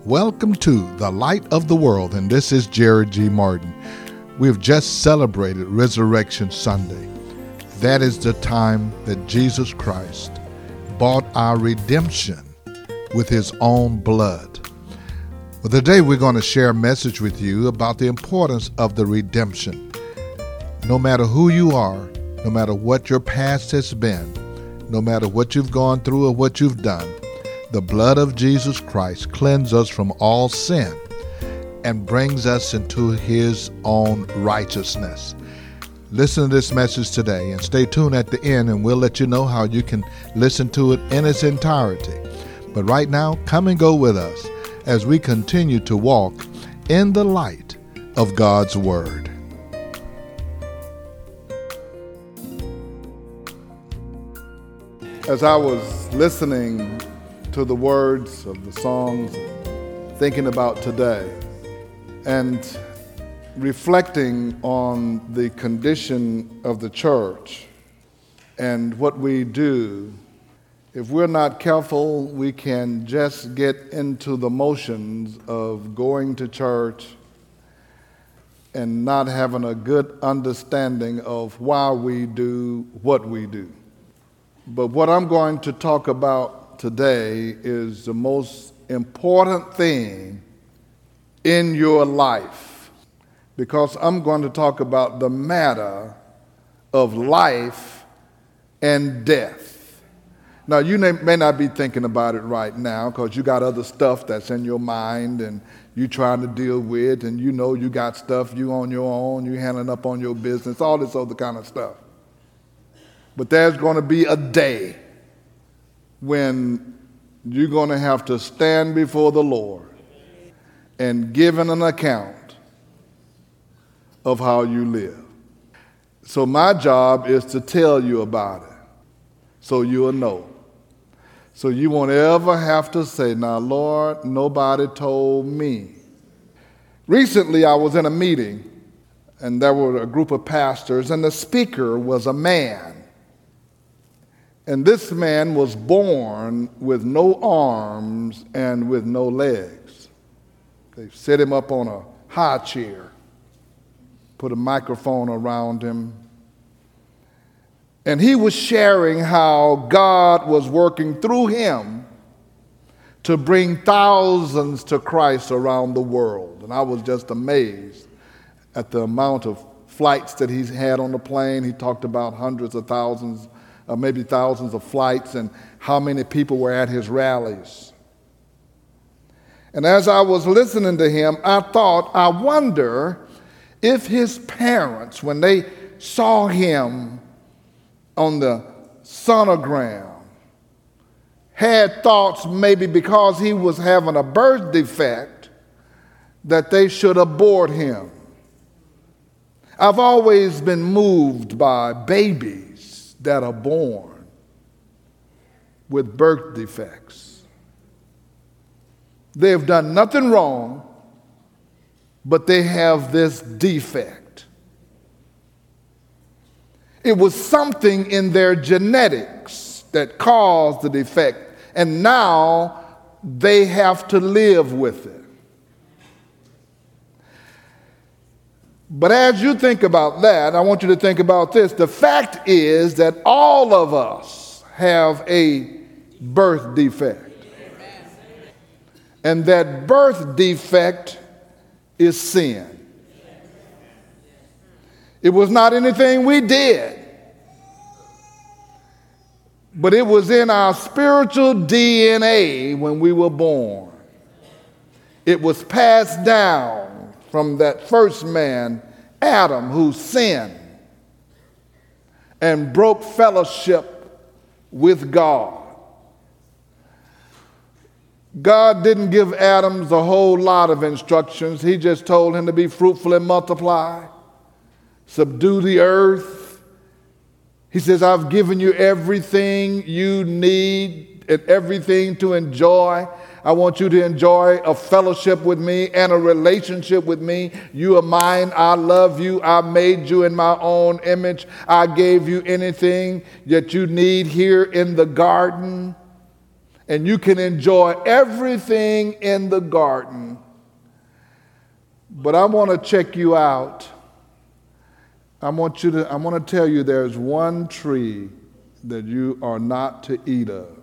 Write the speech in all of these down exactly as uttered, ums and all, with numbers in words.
Welcome to The Light of the World, and this is Jared G. Martin. We have just celebrated Resurrection Sunday. That is the time that Jesus Christ bought our redemption with his own blood. Well, today we're going to share a message with you about the importance of the redemption. No matter who you are, no matter what your past has been, no matter what you've gone through or what you've done, the blood of Jesus Christ cleanses us from all sin and brings us into his own righteousness. Listen to this message today and stay tuned at the end, and we'll let you know how you can listen to it in its entirety. But right now, come and go with us as we continue to walk in the light of God's Word. As I was listening to the words of the songs, thinking about today, and reflecting on the condition of the church and what we do, if we're not careful, we can just get into the motions of going to church and not having a good understanding of why we do what we do. But what I'm going to talk about today is the most important thing in your life, because I'm going to talk about the matter of life and death. Now, you may not be thinking about it right now because you got other stuff that's in your mind and you trying to deal with, and you know you got stuff you on your own, you handling up on your business, all this other kind of stuff. But there's going to be a day when you're going to have to stand before the Lord and give an account of how you live. So my job is to tell you about it so you'll know. So you won't ever have to say, now, Lord, nobody told me. Recently, I was in a meeting, and there were a group of pastors, and the speaker was a man. And this man was born with no arms and with no legs. They set him up on a high chair, put a microphone around him, and he was sharing how God was working through him to bring thousands to Christ around the world. And I was just amazed at the amount of flights that he's had on the plane. He talked about hundreds of thousands Uh, maybe thousands of flights, and how many people were at his rallies. And as I was listening to him, I thought, I wonder if his parents, when they saw him on the sonogram, had thoughts maybe because he was having a birth defect that they should abort him. I've always been moved by babies that are born with birth defects. They have done nothing wrong, but they have this defect. It was something in their genetics that caused the defect, and now they have to live with it. But as you think about that, I want you to think about this. The fact is that all of us have a birth defect. And that birth defect is sin. It was not anything we did, but it was in our spiritual D N A when we were born. It was passed down from that first man, Adam, who sinned and broke fellowship with God. God didn't give Adam a whole lot of instructions. He just told him to be fruitful and multiply, subdue the earth. He says, I've given you everything you need and everything to enjoy. I want you to enjoy a fellowship with me and a relationship with me. You are mine. I love you. I made you in my own image. I gave you anything that you need here in the garden. and you can enjoy everything in the garden. But I want to check you out. I want you to, I want to tell you there's one tree that you are not to eat of.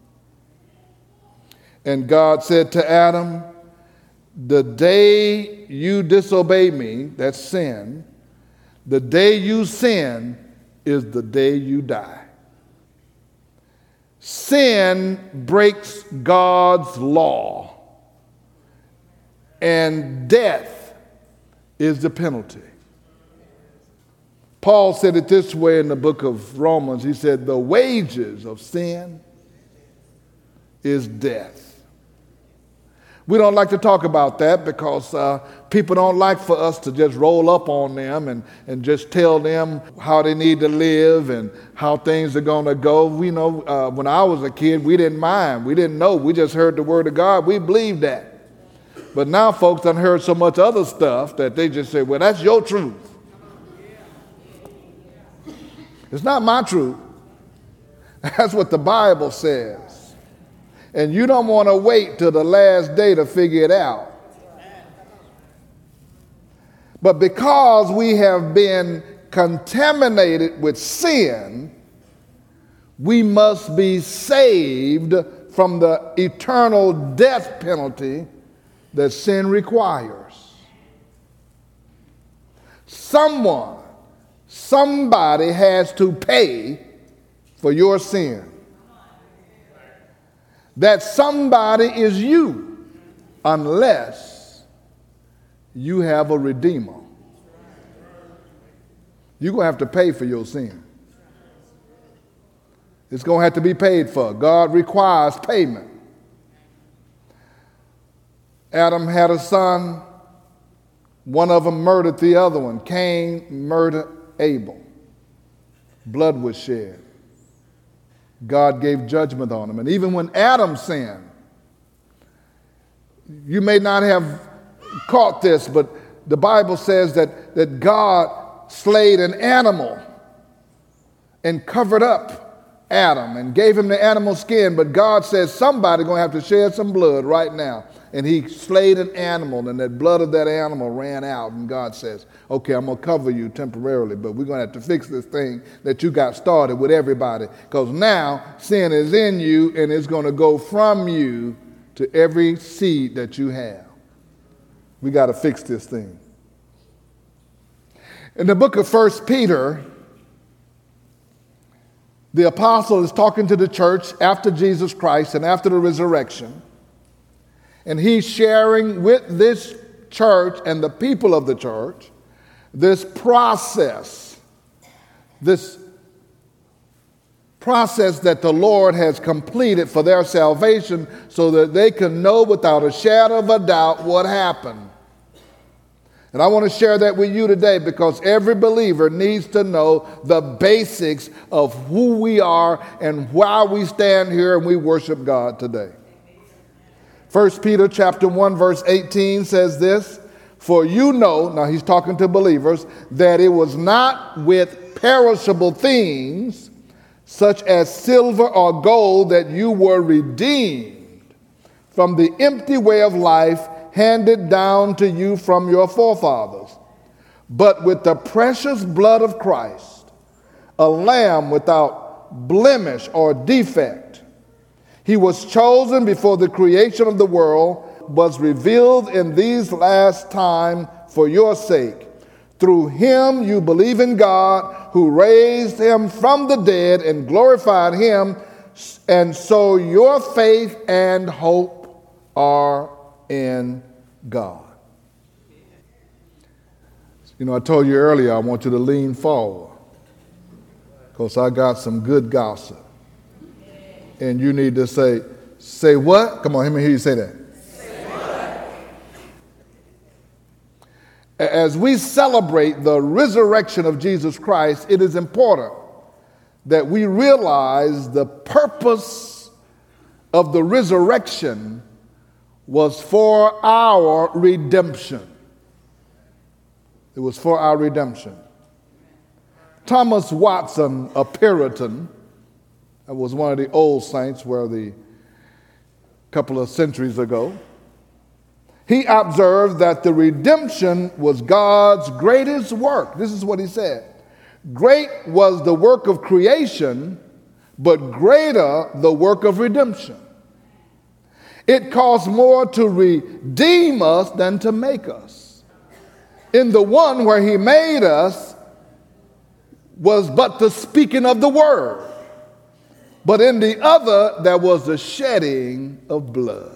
And God said to Adam, the day you disobey me, that's sin, the day you sin is the day you die. Sin breaks God's law, and death is the penalty. Paul said it this way in the book of Romans. He said, the wages of sin is death. We don't like to talk about that because uh, people don't like for us to just roll up on them and, and just tell them how they need to live and how things are going to go. We know uh, when I was a kid, we didn't mind. We didn't know. We just heard the word of God. We believed that. But now folks done heard so much other stuff that they just say, well, that's your truth. It's not my truth. That's what the Bible says. And you don't want to wait till the last day to figure it out. But because we have been contaminated with sin, we must be saved from the eternal death penalty that sin requires. Someone, somebody has to pay for your sin. That somebody is you, unless you have a redeemer. You're going to have to pay for your sin. It's going to have to be paid for. God requires payment. Adam had a son. One of them murdered the other one. Cain murdered Abel. Blood was shed. God gave judgment on him. And even when Adam sinned, you may not have caught this, but the Bible says that, that God slayed an animal and covered up Adam and gave him the animal skin. But God says somebody's going to have to shed some blood right now. And he slayed an animal, and that blood of that animal ran out. And God says, okay, I'm going to cover you temporarily, but we're going to have to fix this thing that you got started with everybody. Because now sin is in you, and it's going to go from you to every seed that you have. We got to fix this thing. In the book of First Peter, the apostle is talking to the church after Jesus Christ and after the resurrection. And he's sharing with this church and the people of the church this process, this process that the Lord has completed for their salvation so that they can know without a shadow of a doubt what happened. And I want to share that with you today because every believer needs to know the basics of who we are and why we stand here and we worship God today. First Peter chapter one verse eighteen says this, for you know, now he's talking to believers, that it was not with perishable things such as silver or gold that you were redeemed from the empty way of life handed down to you from your forefathers, but with the precious blood of Christ, a lamb without blemish or defect. He was chosen before the creation of the world, was revealed in these last times for your sake. Through him you believe in God, who raised him from the dead and glorified him, and so your faith and hope are in God. You know, I told you earlier I want you to lean forward because I got some good gossip. And you need to say, say what? Come on, let me hear you say that. Say what? As we celebrate the resurrection of Jesus Christ, it is important that we realize the purpose of the resurrection was for our redemption. It was for our redemption. Thomas Watson, a Puritan, that was one of the old saints where the a couple of centuries ago. He observed that the redemption was God's greatest work. This is what he said. Great was the work of creation, but greater the work of redemption. It costs more to redeem us than to make us. In the one where he made us was but the speaking of the word. But in the other, there was the shedding of blood.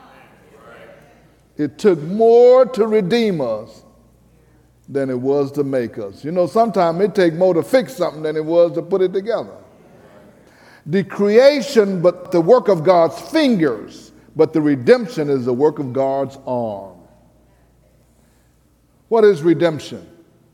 It took more to redeem us than it was to make us. You know, sometimes it takes more to fix something than it was to put it together. The creation, but the work of God's fingers, but the redemption is the work of God's arm. What is redemption?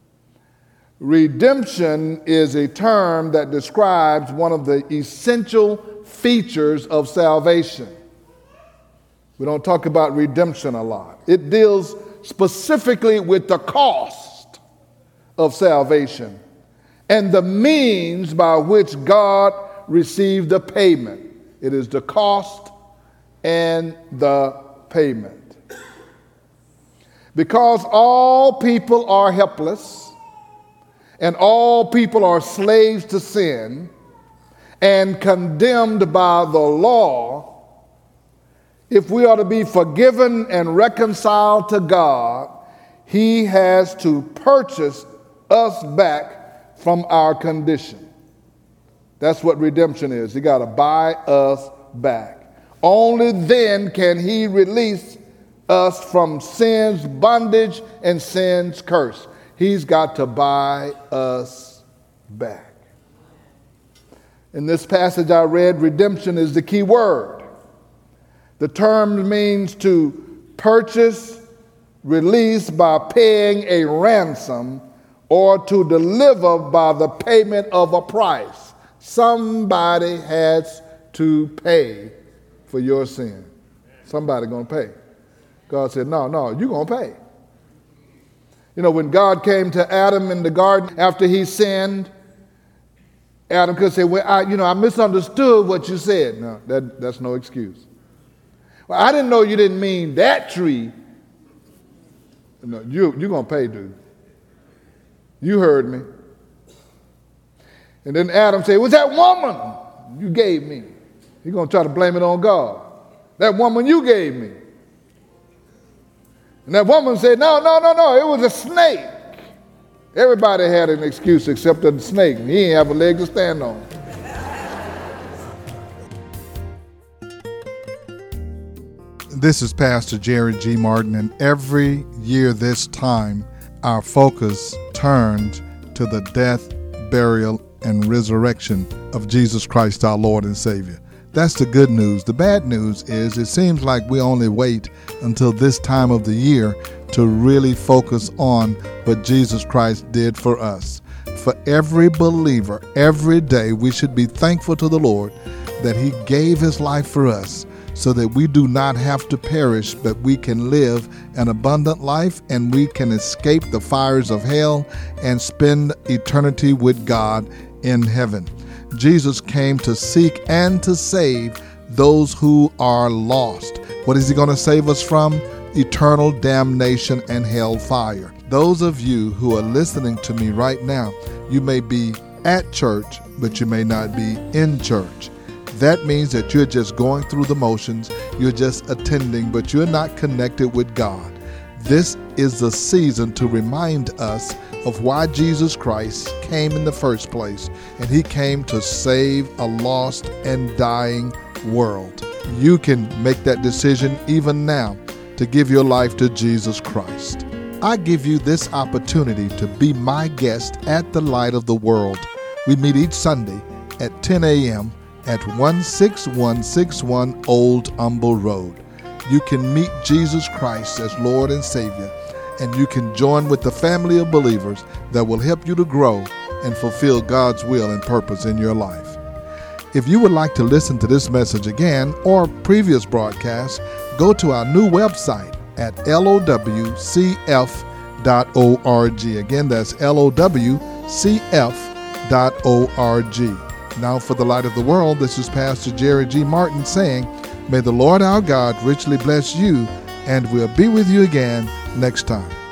Redemption is a term that describes one of the essential features of salvation. We don't talk about redemption a lot. It deals specifically with the cost of salvation and the means by which God received the payment. It is the cost and the payment. Because all people are helpless, and all people are slaves to sin and condemned by the law, if we are to be forgiven and reconciled to God, he has to purchase us back from our condition. That's what redemption is. He got to buy us back. Only then can he release us from sin's bondage and sin's curse. He's got to buy us back. In this passage I read, redemption is the key word. The term means to purchase, release by paying a ransom, or to deliver by the payment of a price. Somebody has to pay for your sin. Somebody gonna pay. God said, no, no, you're gonna pay. You know, when God came to Adam in the garden after he sinned, Adam could say, well, I, you know, I misunderstood what you said. No, that, that's no excuse. Well, I didn't know you didn't mean that tree. No, you, you're going to pay, dude. You heard me. And then Adam said, it was that woman you gave me. He's going to try to blame it on God. That woman you gave me. And that woman said, no, no, no, no, it was a snake. Everybody had an excuse except the snake. He didn't have a leg to stand on. This is Pastor Jerry G. Martin, and every year this time, our focus turned to the death, burial, and resurrection of Jesus Christ, our Lord and Savior. That's the good news. The bad news is it seems like we only wait until this time of the year to really focus on what Jesus Christ did for us. For every believer, every day, we should be thankful to the Lord that he gave his life for us so that we do not have to perish, but we can live an abundant life and we can escape the fires of hell and spend eternity with God in heaven. Jesus came to seek and to save those who are lost. What is he going to save us from? Eternal damnation and hellfire. Those of you who are listening to me right now, you may be at church, but you may not be in church. That means that you're just going through the motions, you're just attending, but you're not connected with God. This is the season to remind us of why Jesus Christ came in the first place, and he came to save a lost and dying world. You can make that decision even now to give your life to Jesus Christ. I give you this opportunity to be my guest at the Light of the World. We meet each Sunday at ten a.m. at one six one six one Old Humble Road. You can meet Jesus Christ as Lord and Savior, and you can join with the family of believers that will help you to grow and fulfill God's will and purpose in your life. If you would like to listen to this message again or previous broadcasts, go to our new website at L O W C F dot org. Again, that's L O W C F dot org. Now for the Light of the World, this is Pastor Jerry G. Martin saying, May the Lord our God richly bless you, and we'll be with you again next time.